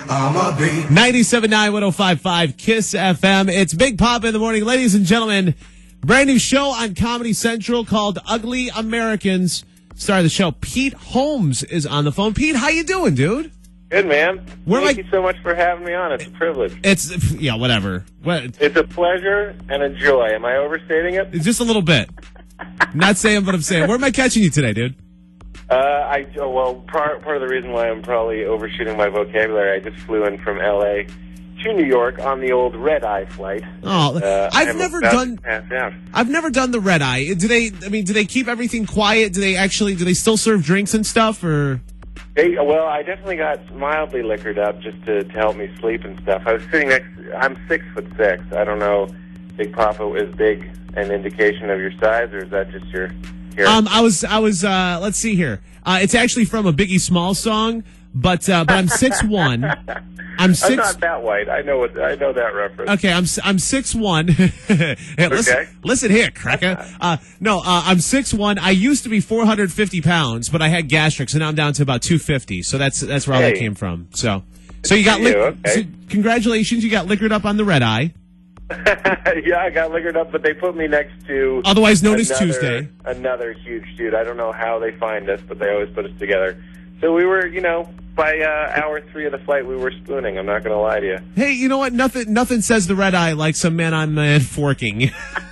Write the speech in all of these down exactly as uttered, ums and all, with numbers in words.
I'm a beat. ninety-seven point nine, one oh five point five KISS F M. It's Big Papa in the morning. Ladies and gentlemen, brand new show on Comedy Central called Ugly Americans. Star of the show, Pete Holmes, is on the phone. Pete, how you doing, dude? Good, man. Where Thank am I- you so much for having me on. It's a privilege. It's, yeah, whatever. What? It's a pleasure and a joy. Am I overstating it? Just a little bit. Not saying what I'm saying. Where am I catching you today, dude? Uh, I oh, well, part part of the reason why I'm probably overshooting my vocabulary, I just flew in from L A to New York on the old red eye flight. Oh, uh, I've I'm never about done. to pass out. I've never done the red eye. Do they? I mean, do they keep everything quiet? Do they actually? Do they still serve drinks and stuff? Or Hey, well, I definitely got mildly liquored up just to, to help me sleep and stuff. I was sitting next. I'm six foot six. I don't know, Big Papa, is big an indication of your size, or is that just your? Here? um, I was. I was. Uh, let's see here. Uh, it's actually from a Biggie Smalls song, but uh, but I'm six one. I'm six. I'm not that white. I know what I know that reference. Okay, I'm I'm six one. Hey, listen, Okay. listen here, cracker. Uh, no, uh, I'm six one. I used to be four hundred fifty pounds, but I had gastric, so now I'm down to about two fifty. So that's that's where all that Hey. came from. So, so you got You, lic- okay. so congratulations, you got liquored up on the red eye, Yeah, I got liquored up, but they put me next to otherwise known as another- Tuesday. Another huge dude. I don't know how they find us, but they always put us together. So we were, you know, by uh, hour three of the flight, we were spooning. I'm not going to lie to you. Hey, you know what? Nothing nothing says the red eye like some man on man forking.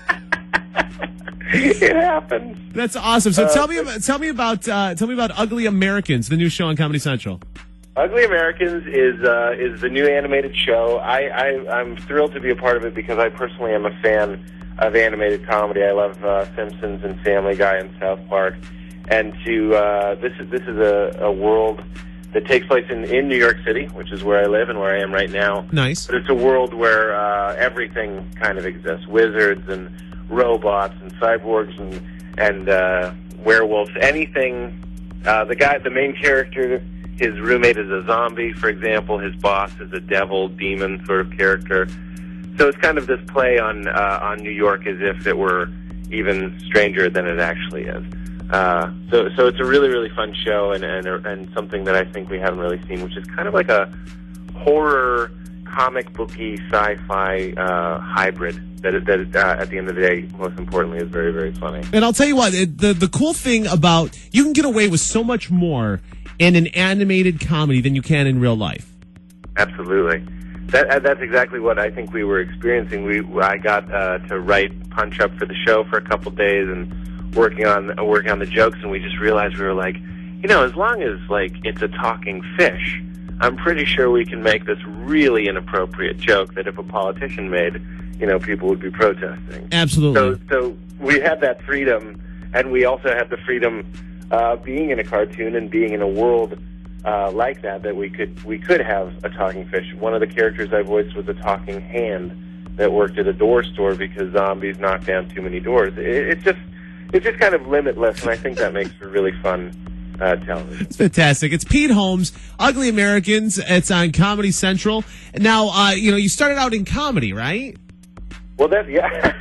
It happens. That's awesome. So Uh, tell me about tell me about uh, tell me about Ugly Americans, the new show on Comedy Central. Ugly Americans is uh, is the new animated show. I, I I'm thrilled to be a part of it because I personally am a fan of animated comedy. I love uh, Simpsons and Family Guy and South Park, and to uh, this is this is a, a world that takes place in, in New York City, which is where I live and where I am right now. Nice. But it's a world where uh, everything kind of exists: wizards and robots and cyborgs and and uh, werewolves. Anything. Uh, the guy, the main character. His roommate is a zombie, for example. His boss is a devil, demon sort of character. So it's kind of this play on uh, on New York as if it were even stranger than it actually is. Uh, so so it's a really, really fun show and, and, and something that I think we haven't really seen, which is kind of like a horror, comic booky, sci-fi uh, hybrid that, that uh, at the end of the day, most importantly, is very, very funny. And I'll tell you what, it, the the cool thing about you can get away with so much more in an animated comedy than you can in real life. Absolutely. That uh, that's exactly what I think we were experiencing. We I got uh, to write Punch Up for the show for a couple days and working on uh, working on the jokes, and we just realized we were like, you know, as long as like it's a talking fish, I'm pretty sure we can make this really inappropriate joke that if a politician made, you know, people would be protesting. Absolutely. So so we had that freedom, and we also had the freedom uh, being in a cartoon and being in a world uh, like that that we could we could have a talking fish. One of the characters I voiced was a talking hand that worked at a door store because zombies knocked down too many doors. It, it's just it's just kind of limitless, and I think that makes for really fun uh, television. It's fantastic. It's Pete Holmes, Ugly Americans. It's on Comedy Central. Now, uh, you know, you started out in comedy, right? Well, that yeah.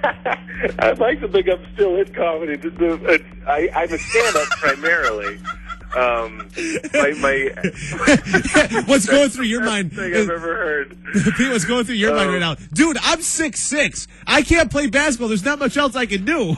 I'd like to think I'm still in comedy. The- the- uh, I, I'm a stand-up primarily. Um, my, my What's going through your mind? Thing I've ever heard. Pete, what's going through your mind right now? Dude, I'm six six. I can't play basketball. There's not much else I can do.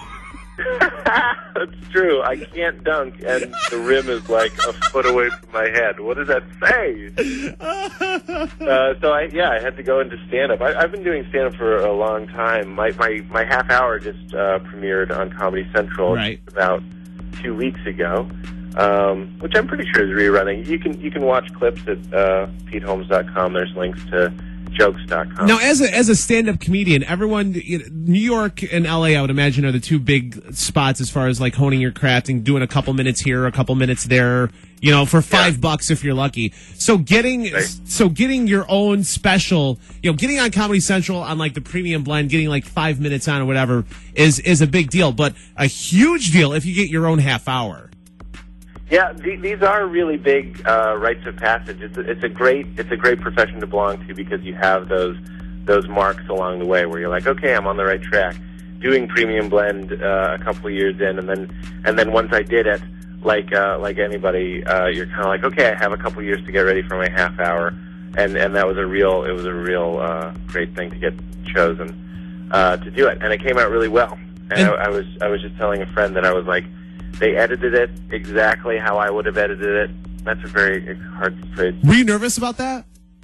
That's true. I can't dunk, and the rim is like a foot away from my head. What does that say? uh, so I, yeah, I had to go into stand-up. I, I've been doing stand-up for a long time. My my, my half hour just uh, premiered on Comedy Central Right. about two weeks ago, um, which I'm pretty sure is rerunning. You can you can watch clips at uh, pete holmes dot com. There's links to jokes dot com. Now, as a as a stand-up comedian, everyone, you know, New York and L A, I would imagine, are the two big spots as far as like honing your craft and doing a couple minutes here, a couple minutes there. You know, for five Yeah. bucks if you're lucky. So getting Right. so getting your own special, you know, getting on Comedy Central on like the premium blend, getting like five minutes on or whatever is is a big deal, but a huge deal if you get your own half hour. Yeah, th- these are really big uh, rites of passage. It's a, it's a great it's a great profession to belong to because you have those those marks along the way where you're like, okay, I'm on the right track. Doing premium blend uh, a couple of years in, and then and then once I did it, like uh, like anybody, uh, you're kind of like, okay, I have a couple years to get ready for my half hour. and and that was a real it was a real uh, great thing to get chosen uh, to do it, and it came out really well. And, And- I, I was I was just telling a friend that I was like, they edited it exactly how I would have edited it. That's a very hard phrase. Were you nervous about that?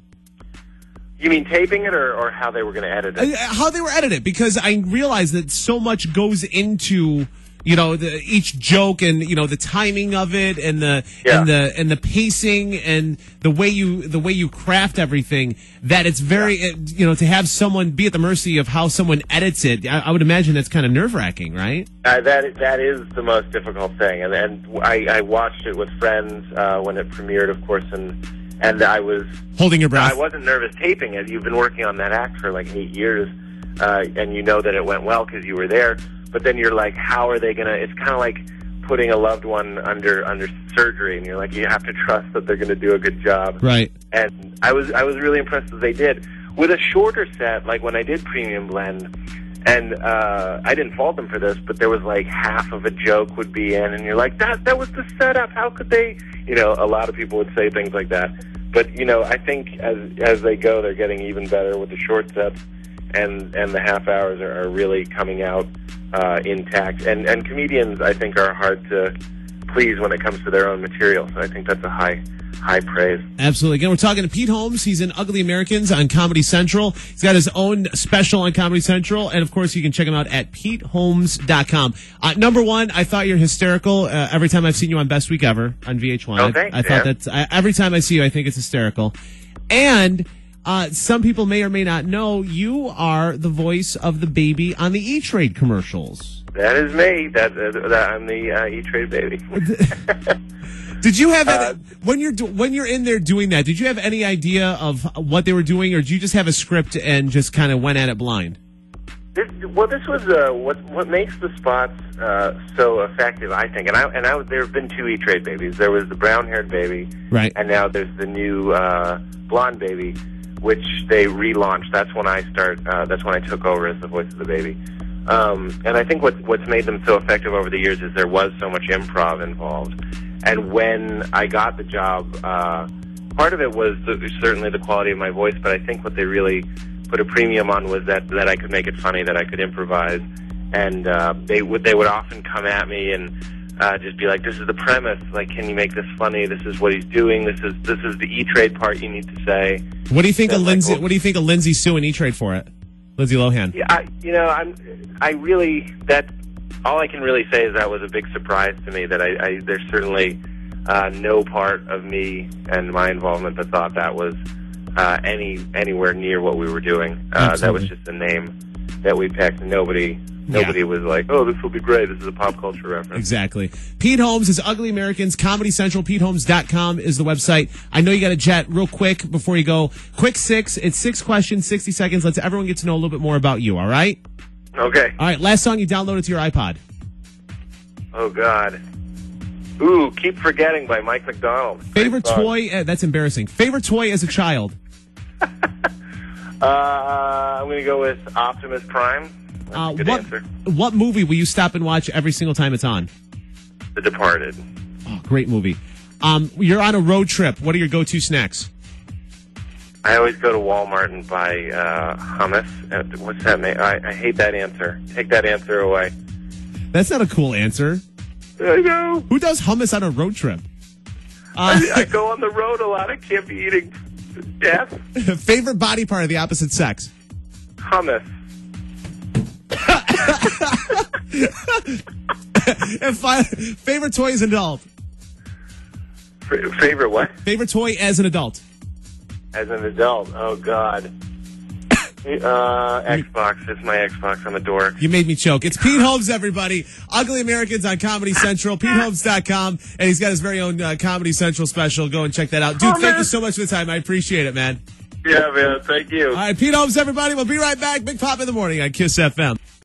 You mean taping it, or, or how they were going to edit it? Uh, How they were edited, because I realized that so much goes into, you know, the, each joke and, you know, the timing of it and the Yeah. and the and the pacing and the way you the way you craft everything, that it's very uh, you know, to have someone be at the mercy of how someone edits it. I, I would imagine that's kind of nerve-wracking, right? Uh, that that is the most difficult thing, and and I, I watched it with friends uh, when it premiered, of course, and and I was Holding your breath. I wasn't nervous taping it. You've been working on that act for like eight years, uh, and you know that it went well because you were there. But then you're like, how are they gonna? It's kind of like putting a loved one under under surgery, and you're like, you have to trust that they're going to do a good job. Right. And I was I was really impressed that they did. With a shorter set, like when I did Premium Blend, and uh, I didn't fault them for this, but there was like half of a joke would be in, and you're like, that that was the setup. How could they? You know, a lot of people would say things like that. But you know, I think as as they go, they're getting even better with the short sets, and and the half hours are, are really coming out uh, intact. And and comedians, I think, are hard to please when it comes to their own material. So I think that's a high high praise. Absolutely. Again, we're talking to Pete Holmes. He's in Ugly Americans on Comedy Central. He's got his own special on Comedy Central. And, of course, you can check him out at pete holmes dot com. Uh, number one, I thought you're hysterical uh, every time I've seen you on Best Week Ever on V H one. Oh, I, thanks, I thought Dan. that's, I, every time I see you, I think it's hysterical. And uh, some people may or may not know you are the voice of the baby on the E-Trade commercials. That is me. That, uh, that I'm the uh, E-Trade baby. Did you have Uh, any, when you're do, when you're in there doing that? Did you have any idea of what they were doing, or did you just have a script and just kind of went at it blind? This, well, this was uh, what what makes the spots uh, so effective, I think. And I and I there have been two E-Trade babies. There was the brown-haired baby, Right. and now there's the new uh, blonde baby, which they relaunched. That's when I start. Uh, that's when I took over as the voice of the baby. Um, and I think what what's made them so effective over the years is there was so much improv involved. And when I got the job, uh, part of it was the, certainly the quality of my voice, but I think what they really put a premium on was that, that I could make it funny, that I could improvise. And uh, they would they would often come at me and uh, just be like, "This is the premise. Like, can you make this funny? This is what he's doing. This is this is the E-Trade part you need to say." What do you think Yeah, of Lindsay? Michael. What do you think of Lindsay Sue and E-Trade for it? Lindsay Lohan. Yeah, I, you know, I'm I really that all I can really say is that was a big surprise to me. That I, I there's certainly uh, no part of me and my involvement that thought that was uh, any anywhere near what we were doing. Uh, that was Absolutely. just a name that we picked. Nobody nobody was like, "Oh, this will be great. This is a pop culture reference." Exactly. Pete Holmes is Ugly Americans, Comedy Central. pete holmes dot com is the website. I know you got to jet real quick before you go. Quick six. It's six questions, sixty seconds. Let's everyone get to know a little bit more about you, all right? Okay. All right, last song you downloaded to your iPod. Oh God. Ooh, Keep Forgetting by Mike McDonald. Great Favorite song. toy, uh, that's embarrassing. Favorite toy as a child? Uh, I'm going to go with Optimus Prime. That's Uh, a good what, answer. what movie will you stop and watch every single time it's on? The Departed. Oh, great movie. Um, you're on a road trip. What are your go-to snacks? I always go to Walmart and buy uh, hummus. Uh, What's that name? I, I hate that answer. Take that answer away. That's not a cool answer. I know. Who does hummus on a road trip? Uh, I, I go on the road a lot. I can't be eating death. favorite body part of the opposite sex? Hummus. And fi- favorite toy as an adult? F- favorite what? Favorite toy as an adult? As an adult. Oh, God. Uh, Xbox. It's my Xbox. I'm a dork. You made me choke. It's Pete Holmes, everybody. Ugly Americans on Comedy Central. pete holmes dot com. And he's got his very own uh, Comedy Central special. Go and check that out. Dude, Oh, thank man. you so much for the time. I appreciate it, man. Yeah, man. Thank you. All right, Pete Holmes, everybody. We'll be right back. Big Pop in the Morning on Kiss F M.